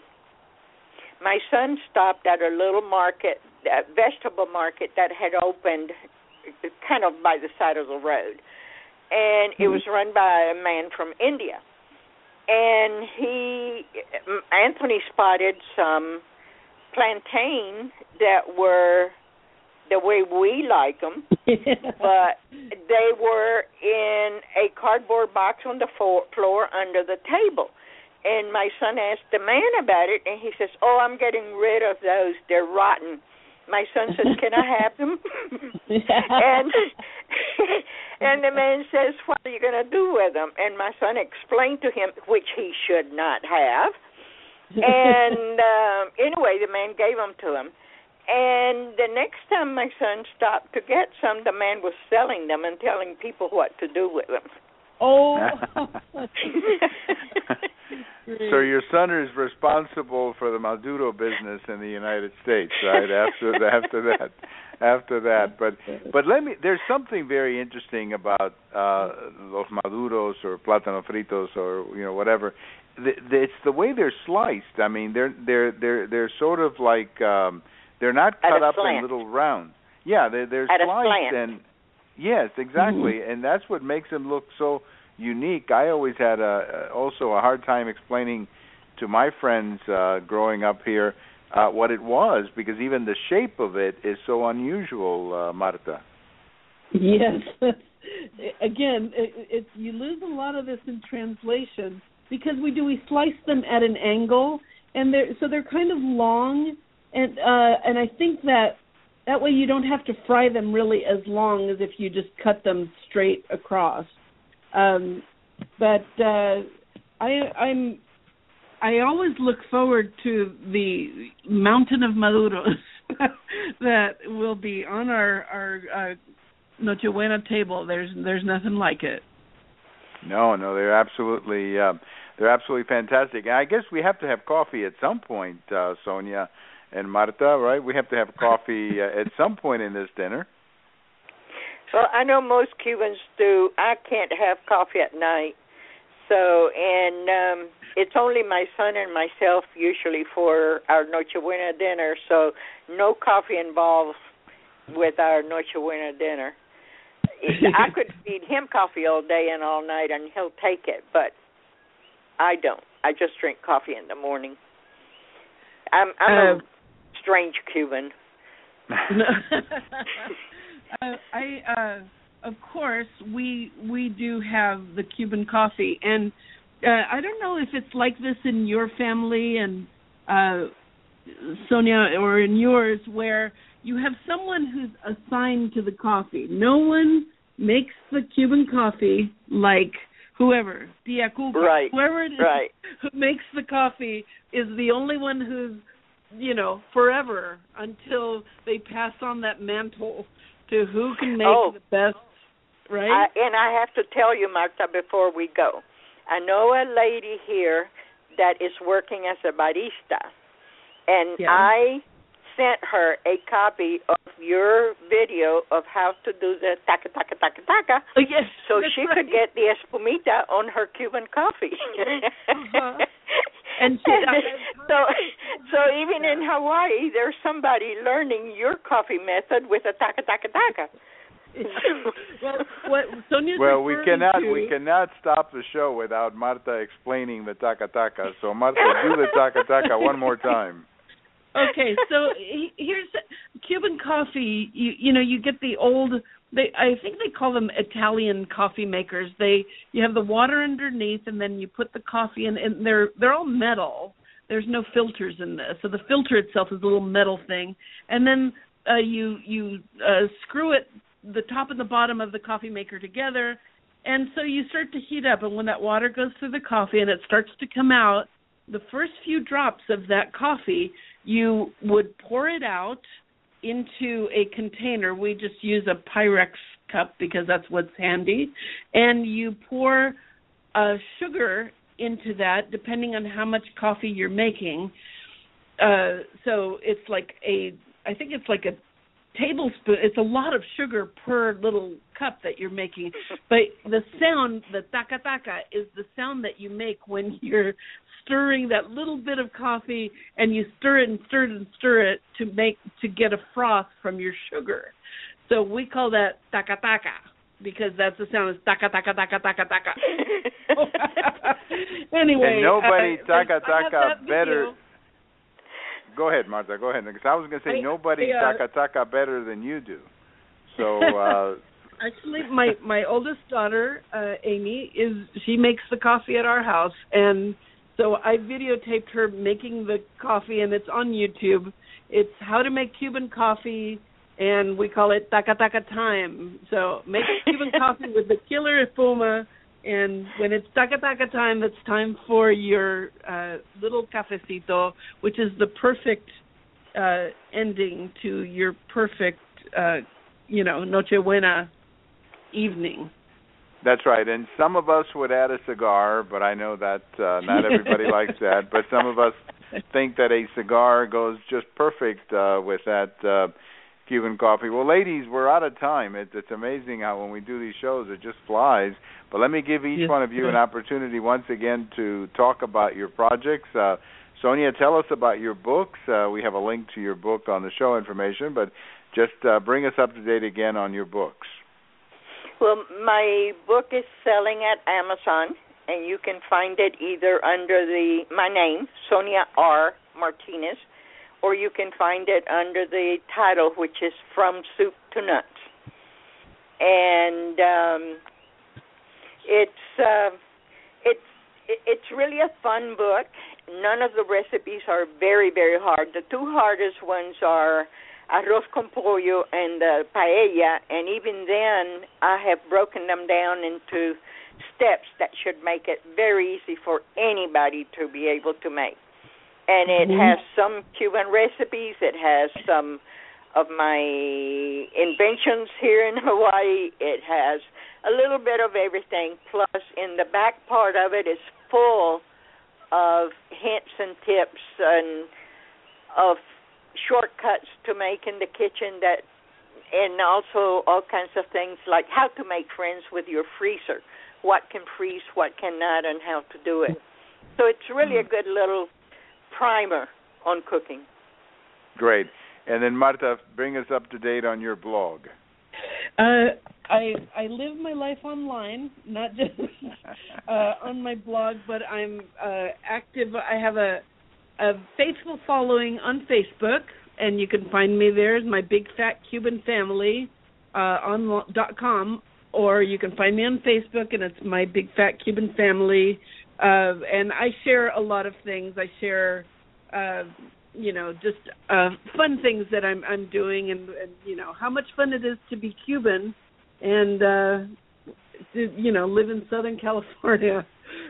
my son stopped at a little market, a vegetable market that had opened kind of by the side of the road, and it was run by a man from India. And he, Anthony spotted some plantain that were the way we like them, but they were in a cardboard box on the floor under the table. And my son asked the man about it, and he says, "Oh, I'm getting rid of those. They're rotten." My son says, "Can I have them?" and and the man says, "What are you going to do with them?" And my son explained to him, which he should not have. And um, anyway, the man gave them to him. And the next time my son stopped to get some, the man was selling them and telling people what to do with them. Oh. So your son is responsible for the Maduro business in the United States, right? After after that, after that. But but let me. There's something very interesting about uh, los maduros or plátano fritos or you know whatever. The, the, it's the way they're sliced. I mean, they're they're they're they're sort of like um, they're not cut up slant. in little rounds. Yeah, they're they're At sliced and yes, exactly, mm-hmm. and that's what makes them look so unique. I always had a, also a hard time explaining to my friends uh, growing up here uh, what it was, because even the shape of it is so unusual, uh, Marta. Yes. Again, it, it, you lose a lot of this in translation because we do we slice them at an angle, and they're so they're kind of long, and uh, and I think that that way you don't have to fry them really as long as if you just cut them straight across. Um, but uh, I, I'm, I always look forward to the mountain of maduros that will be on our our uh, Nochebuena table. There's there's nothing like it. No, no, they're absolutely uh, they're absolutely fantastic. And I guess we have to have coffee at some point, uh, Sonia and Marta, right? We have to have coffee uh, at some point in this dinner. Well, I know most Cubans do. I can't have coffee at night. So, and um, it's only my son and myself usually for our Noche Buena dinner, so no coffee involved with our Noche Buena dinner. I could feed him coffee all day and all night, and he'll take it, but I don't. I just drink coffee in the morning. I'm, I'm uh, a strange Cuban. uh, I, uh, of course, we we do have the Cuban coffee, and uh, I don't know if it's like this in your family and uh, Sonia, or in yours, where you have someone who's assigned to the coffee. No one makes the Cuban coffee like whoever, Tia Cuca, right, whoever it is right. who makes the coffee is the only one who's, you know, forever until they pass on that mantle to who can make oh, the best, right? I, and I have to tell you, Marta, before we go, I know a lady here that is working as a barista, and yeah. I sent her a copy of your video of how to do the taca, taca, taca, taca, oh, yes, so she right. could get the espumita on her Cuban coffee. uh-huh. And she, so, so even in Hawaii, there's somebody learning your coffee method with a taca, taca, taca. well, what Sonia's well, we cannot to... we cannot stop the show without Marta explaining the taca taca. So Marta, do the taca taca one more time. Okay, so here's Cuban coffee. You you know you get the old. They I think they call them Italian coffee makers. They you have the water underneath, and then you put the coffee in, and they're they're all metal. There's no filters in this, so the filter itself is a little metal thing, and then uh, you you uh, screw it the top and the bottom of the coffee maker together, and so you start to heat up, and when that water goes through the coffee and it starts to come out, the first few drops of that coffee, you would pour it out into a container. We just use a Pyrex cup because that's what's handy. And you pour uh, sugar into that, depending on how much coffee you're making. Uh, so it's like a, I think it's like a tablespoon. It's a lot of sugar per little cup that you're making. But the sound, the taca taca, is the sound that you make when you're stirring that little bit of coffee, and you stir it and stir it and stir it to make to get a froth from your sugar. So we call that taca taca because that's the sound. Is taca taca taca taca taca. Anyway, and nobody uh, taca taca better. Go ahead, Marta. Go ahead. Because I was going to say I, nobody I, uh, taca taca better than you do. So. Uh, Actually, my my oldest daughter, uh, Amy, is she makes the coffee at our house, and so I videotaped her making the coffee, and it's on YouTube. It's how to make Cuban coffee, and we call it taca taca time. So make Cuban coffee with the killer espuma, and when it's taca taca time, it's time for your uh, little cafecito, which is the perfect uh, ending to your perfect, uh, you know, Noche Buena evening. That's right, and some of us would add a cigar, but I know that uh, not everybody likes that. But some of us think that a cigar goes just perfect uh, with that uh, Cuban coffee. Well, ladies, we're out of time. It, it's amazing how when we do these shows, it just flies. But let me give each yes. one of you an opportunity once again to talk about your projects. Uh, Sonia, tell us about your books. Uh, we have a link to your book on the show information, but just uh, bring us up to date again on your books. Well, my book is selling at Amazon, and you can find it either under the my name, Sonia R. Martinez, or you can find it under the title, which is From Soup to Nuts. And um, it's uh, it's it's really a fun book. None of the recipes are very, very hard. The two hardest ones are arroz con pollo and uh, paella, and even then I have broken them down into steps that should make it very easy for anybody to be able to make. And it mm-hmm. has some Cuban recipes. It has some of my inventions here in Hawaii. It has a little bit of everything, plus in the back part of it is full of hints and tips and of shortcuts to make in the kitchen, that, and also all kinds of things like how to make friends with your freezer, what can freeze, what cannot, and how to do it. So it's really a good little primer on cooking. Great. And then, Marta, bring us up to date on your blog. Uh, I I live my life online, not just uh, on my blog, but I'm uh, active. I have a, a faithful following on Facebook, and you can find me there as My Big Fat Cuban Family uh, on dot com, or you can find me on Facebook, and it's My Big Fat Cuban Family. Uh, and I share a lot of things. I share. Uh, you know, just uh, fun things that I'm I'm doing, and, and you know how much fun it is to be Cuban, and uh, to, you know, live in Southern California.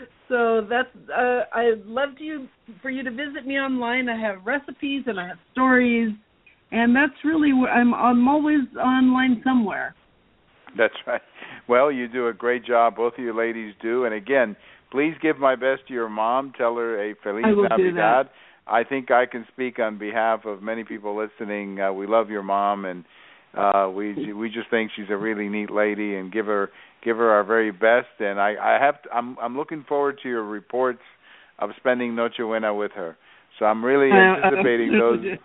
So that's uh, I'd love to for you to visit me online. I have recipes and I have stories, and that's really where I'm. I'm always online somewhere. That's right. Well, you do a great job. Both of you ladies do. And again, please give my best to your mom. Tell her a Feliz I will Navidad. do that. I think I can speak on behalf of many people listening. Uh, we love your mom, and uh, we we just think she's a really neat lady, and give her give her our very best. And I, I have to, I'm I'm looking forward to your reports of spending Noche Buena with her. So I'm really anticipating uh, those.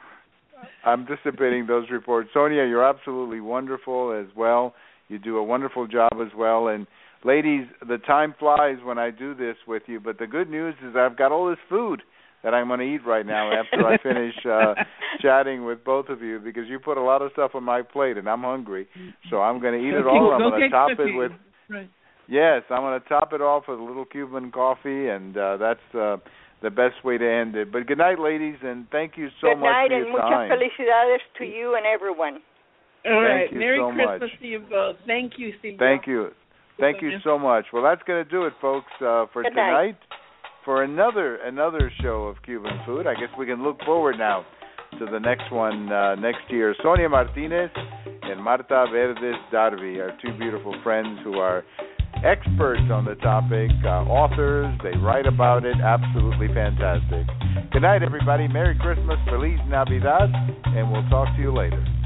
I'm anticipating those reports. Sonia, you're absolutely wonderful as well. You do a wonderful job as well. And ladies, the time flies when I do this with you. But the good news is I've got all this food that I'm going to eat right now after I finish uh, chatting with both of you, because you put a lot of stuff on my plate and I'm hungry. So I'm going to eat it all. I'm going to top it with, right. yes, I'm going to top it off with a little Cuban coffee, and uh, that's uh, the best way to end it. But good night, ladies, and thank you so good much night, for your and muchas time. felicidades to you and everyone. All right. Thank you Merry so Christmas much. to you both. Thank you, Steve. Thank you. Thank you so much. Well, that's going to do it, folks, uh, for Good tonight. night. For another another show of Cuban food. I guess we can look forward now to the next one uh, next year. Sonia Martinez and Marta Verdes Darby are two beautiful friends who are experts on the topic, uh, authors. They write about it. Absolutely fantastic. Good night, everybody. Merry Christmas, Feliz Navidad, and we'll talk to you later.